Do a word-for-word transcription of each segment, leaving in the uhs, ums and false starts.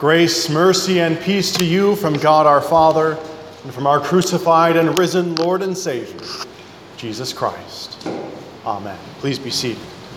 Grace, mercy, and peace to you from God our Father and from our crucified and risen Lord and Savior, Jesus Christ. Amen. Please be seated.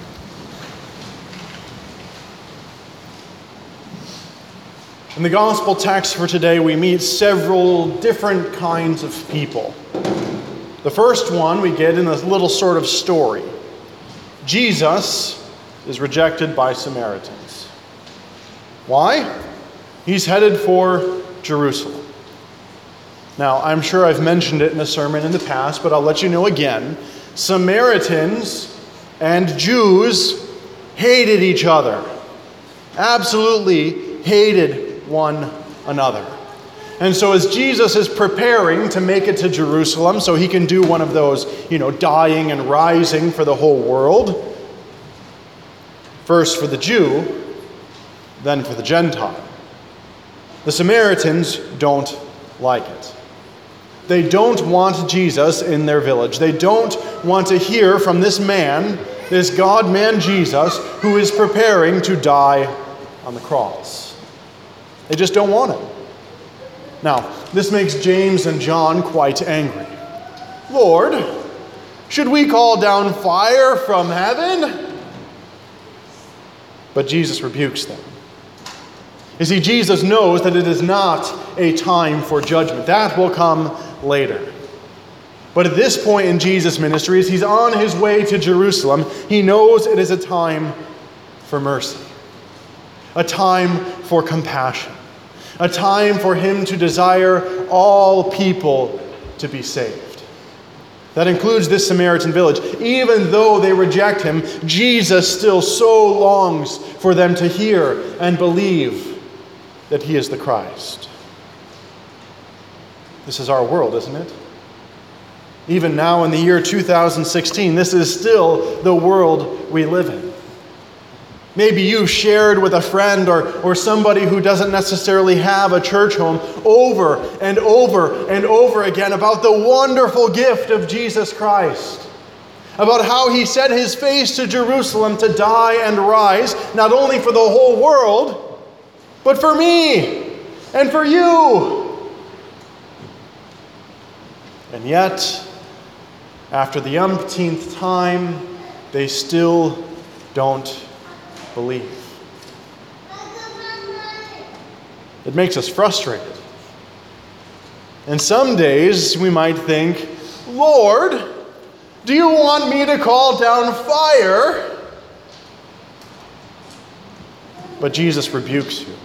In the gospel text for today, we meet several different kinds of people. The first one we get in this little sort of story. Jesus is rejected by Samaritans. Why? He's headed for Jerusalem. Now, I'm sure I've mentioned it in a sermon in the past, but I'll let you know again. Samaritans and Jews hated each other. Absolutely hated one another. And so as Jesus is preparing to make it to Jerusalem so he can do one of those, you know, dying and rising for the whole world, first for the Jew, then for the Gentile. The Samaritans don't like it. They don't want Jesus in their village. They don't want to hear from this man, this God-man Jesus, who is preparing to die on the cross. They just don't want him. Now, this makes James and John quite angry. Lord, should we call down fire from heaven? But Jesus rebukes them. You see, Jesus knows that it is not a time for judgment. That will come later. But at this point in Jesus' ministry, as he's on his way to Jerusalem, he knows it is a time for mercy, a time for compassion, a time for him to desire all people to be saved. That includes this Samaritan village. Even though they reject him, Jesus still so longs for them to hear and believe that he is the Christ. This is our world, isn't it? Even now in the year two thousand sixteen, this is still the world we live in. Maybe you've shared with a friend or, or somebody who doesn't necessarily have a church home over and over and over again about the wonderful gift of Jesus Christ. About how he set his face to Jerusalem to die and rise, not only for the whole world, but for me and for you. And yet, after the umpteenth time, they still don't believe. It makes us frustrated. And some days we might think, Lord, do you want me to call down fire? But Jesus rebukes you.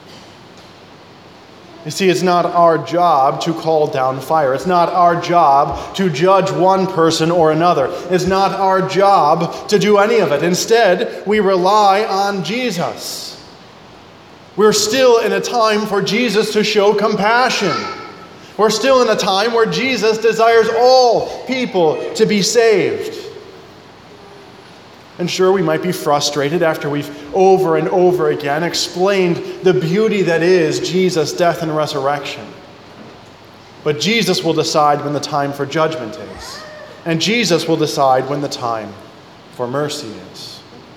You see, it's not our job to call down fire. It's not our job to judge one person or another. It's not our job to do any of it. Instead, we rely on Jesus. We're still in a time for Jesus to show compassion. We're still in a time where Jesus desires all people to be saved. And sure, we might be frustrated after we've over and over again explained the beauty that is Jesus' death and resurrection. But Jesus will decide when the time for judgment is. And Jesus will decide when the time for mercy is.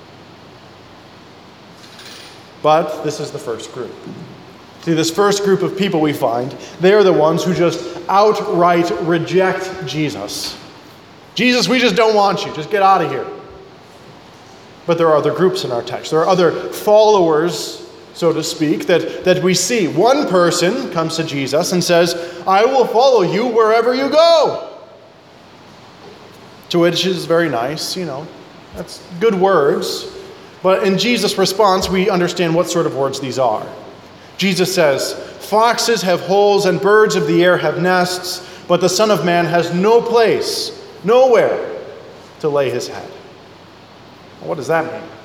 But this is the first group. See, this first group of people we find, they are the ones who just outright reject Jesus. Jesus, we just don't want you. Just get out of here. But there are other groups in our text. There are other followers, so to speak, that, that we see. One person comes to Jesus and says, I will follow you wherever you go. To which is very nice, you know. That's good words. But in Jesus' response, we understand what sort of words these are. Jesus says, foxes have holes and birds of the air have nests, but the Son of Man has no place, nowhere to lay his head. What does that mean?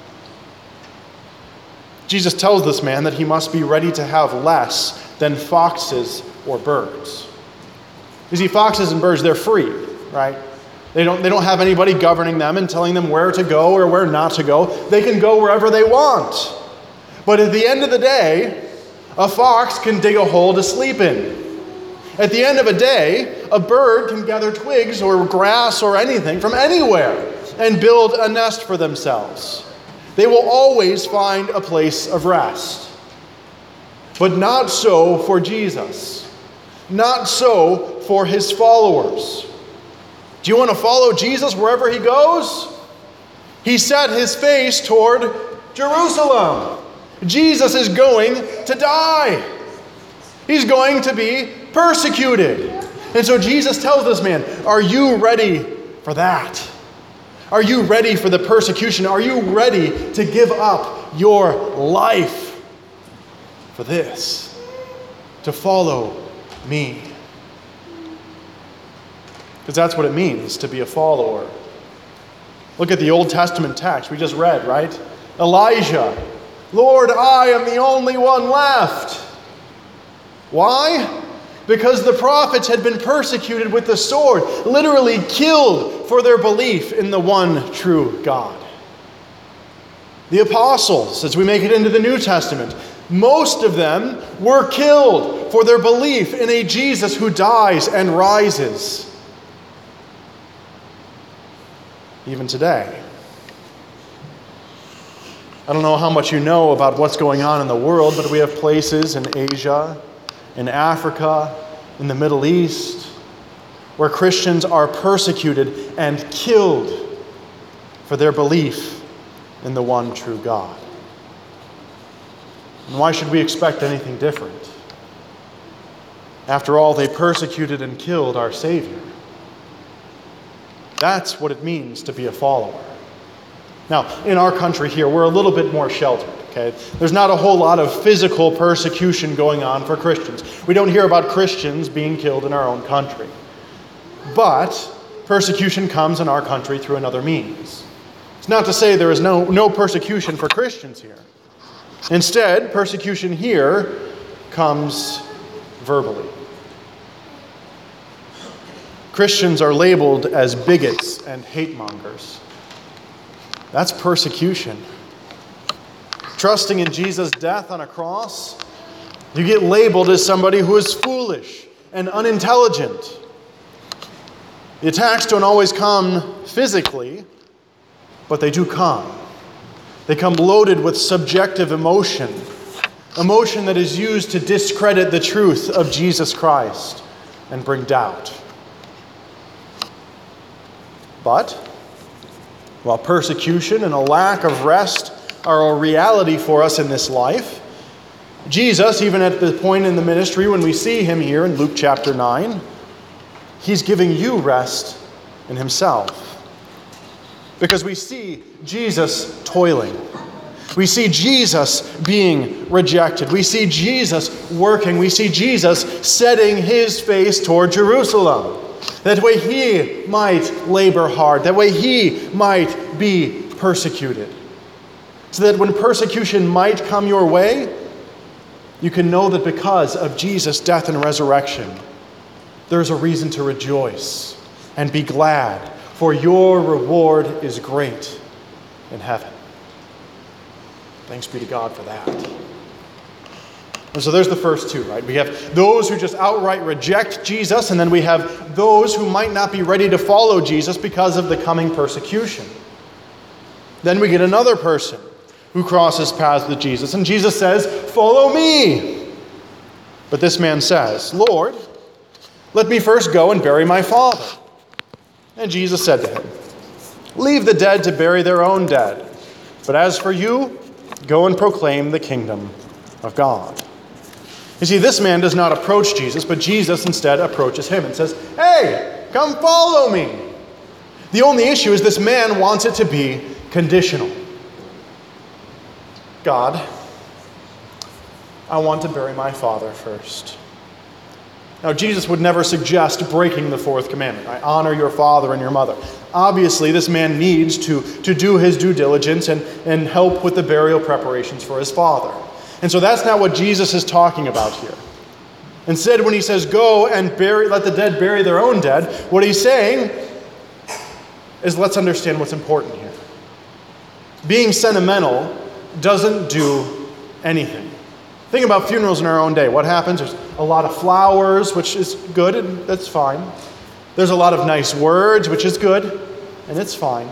Jesus tells this man that he must be ready to have less than foxes or birds. You see, foxes and birds, they're free, right? They don't, they don't have anybody governing them and telling them where to go or where not to go. They can go wherever they want. But at the end of the day, a fox can dig a hole to sleep in. At the end of a day, a bird can gather twigs or grass or anything from anywhere and build a nest for themselves. They will always find a place of rest. But not so for Jesus. Not so for his followers. Do you want to follow Jesus wherever he goes? He set his face toward Jerusalem. Jesus is going to die. He's going to be persecuted. And so Jesus tells this man, are you ready for that? Are you ready for the persecution? Are you ready to give up your life for this? To follow me? Because that's what it means to be a follower. Look at the Old Testament text we just read, right? Elijah, Lord, I am the only one left. Why? Because the prophets had been persecuted with the sword, literally killed for their belief in the one true God. The apostles, as we make it into the New Testament, most of them were killed for their belief in a Jesus who dies and rises. Even today. I don't know how much you know about what's going on in the world, but we have places in Asia, in Africa, in the Middle East, where Christians are persecuted and killed for their belief in the one true God. And why should we expect anything different? After all, they persecuted and killed our Savior. That's what it means to be a follower. Now, in our country here, we're a little bit more sheltered, okay? There's not a whole lot of physical persecution going on for Christians. We don't hear about Christians being killed in our own country. But persecution comes in our country through another means. It's not to say there is no, no persecution for Christians here. Instead, persecution here comes verbally. Christians are labeled as bigots and hate mongers. That's persecution. Trusting in Jesus' death on a cross, you get labeled as somebody who is foolish and unintelligent. The attacks don't always come physically, but they do come. They come loaded with subjective emotion, emotion that is used to discredit the truth of Jesus Christ and bring doubt. But while persecution and a lack of rest are a reality for us in this life, Jesus, even at the point in the ministry when we see him here in Luke chapter nine, he's giving you rest in himself. Because we see Jesus toiling. We see Jesus being rejected. We see Jesus working. We see Jesus setting his face toward Jerusalem. That way he might labor hard. That way he might be persecuted. So that when persecution might come your way, you can know that because of Jesus' death and resurrection, there's a reason to rejoice and be glad, for your reward is great in heaven. Thanks be to God for that. And so there's the first two, right? We have those who just outright reject Jesus, and then we have those who might not be ready to follow Jesus because of the coming persecution. Then we get another person who crosses paths with Jesus, and Jesus says, "Follow me." But this man says, "Lord, let me first go and bury my father." And Jesus said to him, "Leave the dead to bury their own dead. But as for you, go and proclaim the kingdom of God." You see, this man does not approach Jesus, but Jesus instead approaches him and says, "Hey, come follow me." The only issue is this man wants it to be conditional. God, I want to bury my father first. Now, Jesus would never suggest breaking the fourth commandment. I honor your father and your mother. Obviously, this man needs to, to do his due diligence and, and help with the burial preparations for his father. And so that's not what Jesus is talking about here. Instead, when he says, go and bury, let the dead bury their own dead, what he's saying is, let's understand what's important here. Being sentimental doesn't do anything. Think about funerals in our own day. What happens? There's a lot of flowers, which is good, and that's fine. There's a lot of nice words, which is good, and it's fine.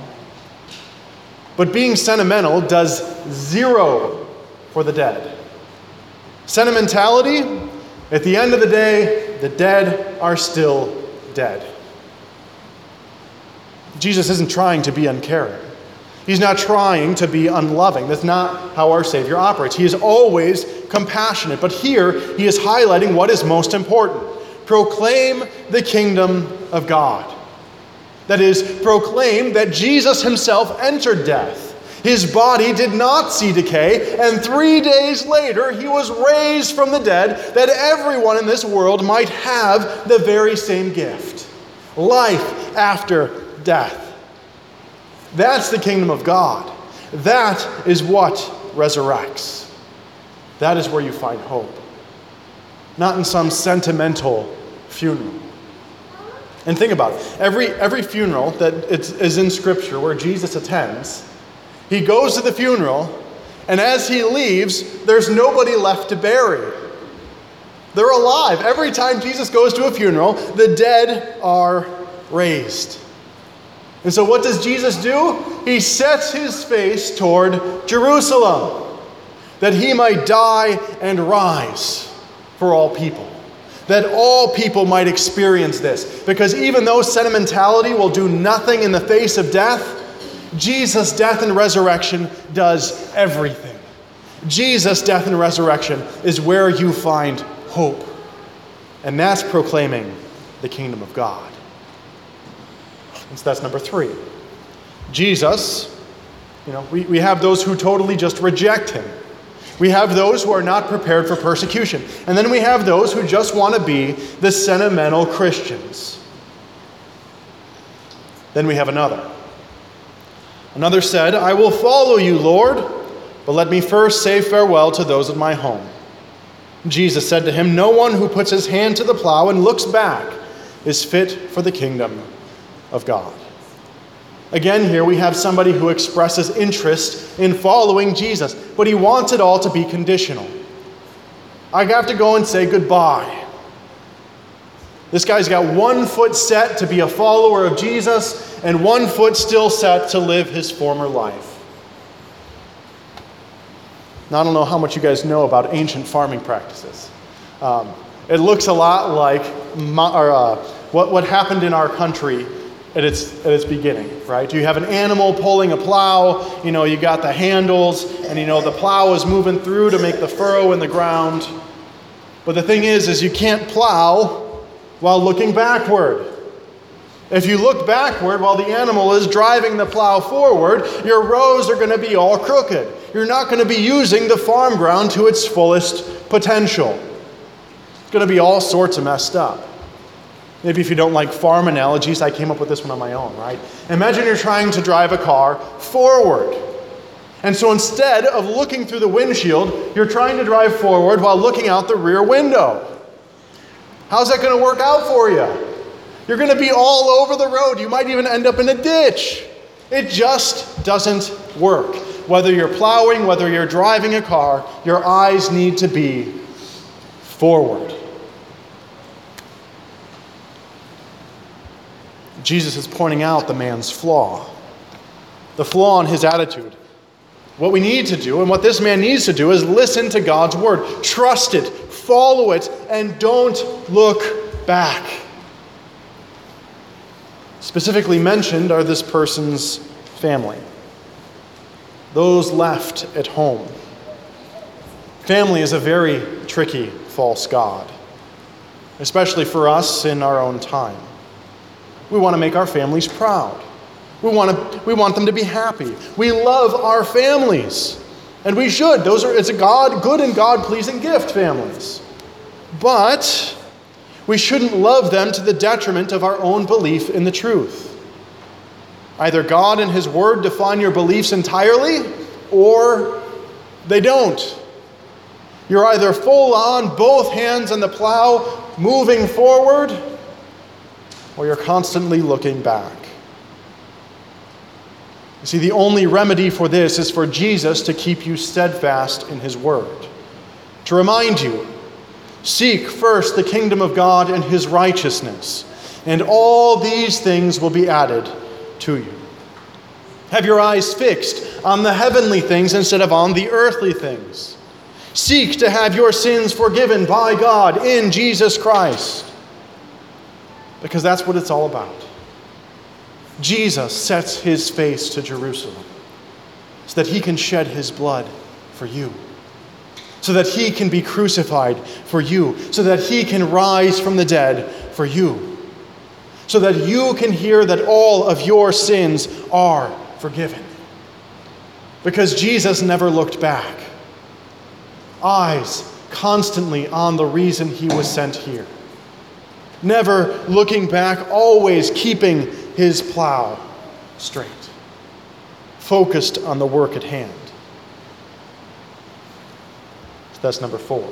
But being sentimental does zero for the dead. Sentimentality, at the end of the day, the dead are still dead. Jesus isn't trying to be uncaring. He's not trying to be unloving. That's not how our Savior operates. He is always compassionate. But here, he is highlighting what is most important. Proclaim the kingdom of God. That is, proclaim that Jesus himself entered death. His body did not see decay, and three days later he was raised from the dead, that everyone in this world might have the very same gift. Life after death. That's the kingdom of God. That is what resurrects. That is where you find hope. Not in some sentimental funeral. And think about it. Every, every funeral that is in Scripture where Jesus attends, he goes to the funeral, and as he leaves, there's nobody left to bury. They're alive. Every time Jesus goes to a funeral, the dead are raised. And so what does Jesus do? He sets his face toward Jerusalem, that he might die and rise for all people. That all people might experience this. Because even though sentimentality will do nothing in the face of death, Jesus' death and resurrection does everything. Jesus' death and resurrection is where you find hope. And that's proclaiming the kingdom of God. And so that's number three. Jesus, you know, we, we have those who totally just reject him. We have those who are not prepared for persecution. And then we have those who just want to be the sentimental Christians. Then we have another. Another said, I will follow you, Lord, but let me first say farewell to those of my home. Jesus said to him, no one who puts his hand to the plow and looks back is fit for the kingdom of God. Again, here we have somebody who expresses interest in following Jesus, but he wants it all to be conditional. I have to go and say goodbye. This guy's got one foot set to be a follower of Jesus and one foot still set to live his former life. Now, I don't know how much you guys know about ancient farming practices. Um, it looks a lot like mo- or, uh, what, what happened in our country at its, at its beginning, right? You have an animal pulling a plow, you know, you got the handles, and you know, the plow is moving through to make the furrow in the ground. But the thing is, is you can't plow while looking backward. If you look backward while the animal is driving the plow forward, your rows are going to be all crooked. You're not going to be using the farm ground to its fullest potential. It's going to be all sorts of messed up. Maybe if you don't like farm analogies, I came up with this one on my own, right? Imagine you're trying to drive a car forward. And so instead of looking through the windshield, you're trying to drive forward while looking out the rear window. How's that going to work out for you? You're going to be all over the road. You might even end up in a ditch. It just doesn't work. Whether you're plowing, whether you're driving a car, your eyes need to be forward. Jesus is pointing out the man's flaw. The flaw in his attitude. What we need to do, and what this man needs to do, is listen to God's word. Trust it, follow it, and don't look back. Specifically mentioned are this person's family. Those left at home. Family is a very tricky false god, especially for us in our own time. We want to make our families proud. We want to, we want them to be happy. We love our families, and we should. Those are it's a God, good and God-pleasing gift, families. But we shouldn't love them to the detriment of our own belief in the truth. Either God and his word define your beliefs entirely, or they don't. You're either full on, both hands on the plow, moving forward, or you're constantly looking back. You see, the only remedy for this is for Jesus to keep you steadfast in his word. To remind you, seek first the kingdom of God and his righteousness, and all these things will be added to you. Have your eyes fixed on the heavenly things instead of on the earthly things. Seek to have your sins forgiven by God in Jesus Christ. Because that's what it's all about. Jesus sets his face to Jerusalem so that he can shed his blood for you, so that he can be crucified for you, so that he can rise from the dead for you, so that you can hear that all of your sins are forgiven. Because Jesus never looked back. Eyes constantly on the reason he was sent here. Never looking back, always keeping his plow straight. Focused on the work at hand. So that's number four.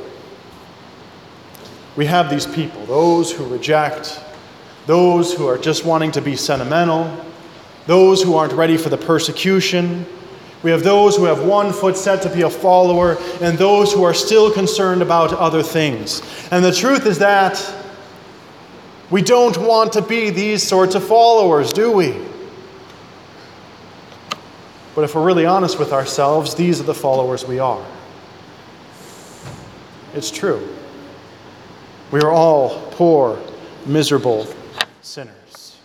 We have these people, those who reject, those who are just wanting to be sentimental, those who aren't ready for the persecution. We have those who have one foot set to be a follower, and those who are still concerned about other things. And the truth is that we don't want to be these sorts of followers, do we? But if we're really honest with ourselves, these are the followers we are. It's true. We are all poor, miserable sinners.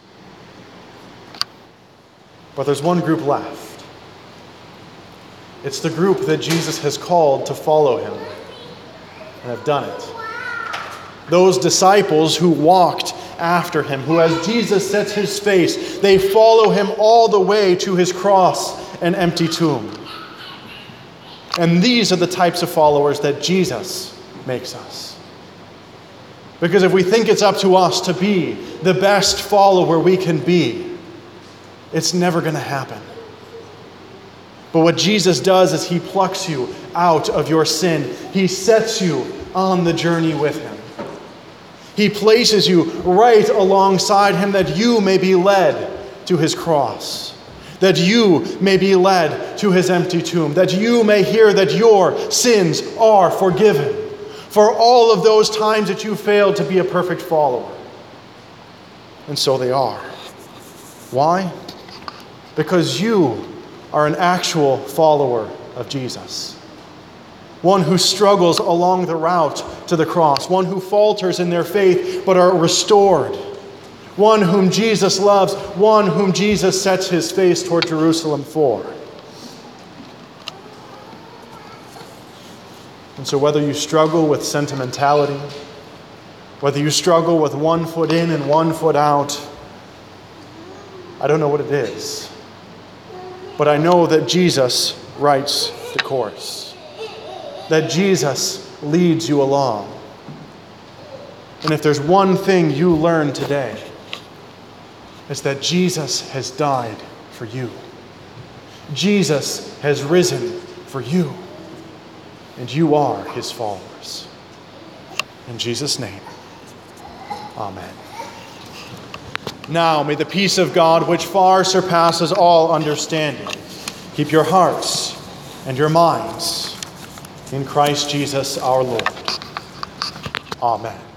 But there's one group left. It's the group that Jesus has called to follow him and have done it. Those disciples who walked after him, who as Jesus sets his face, they follow him all the way to his cross and empty tomb. And these are the types of followers that Jesus makes us. Because if we think it's up to us to be the best follower we can be, it's never going to happen. But what Jesus does is he plucks you out of your sin. He sets you on the journey with him. He places you right alongside him that you may be led to his cross, that you may be led to his empty tomb, that you may hear that your sins are forgiven for all of those times that you failed to be a perfect follower. And so they are. Why? Because you are an actual follower of Jesus. One who struggles along the route to the cross. One who falters in their faith but are restored. One whom Jesus loves. One whom Jesus sets his face toward Jerusalem for. And so whether you struggle with sentimentality, whether you struggle with one foot in and one foot out, I don't know what it is. But I know that Jesus writes the course. That Jesus leads you along. And if there's one thing you learn today, it's that Jesus has died for you. Jesus has risen for you. And you are his followers. In Jesus' name, amen. Now may the peace of God, which far surpasses all understanding, keep your hearts and your minds in Christ Jesus our Lord. Amen.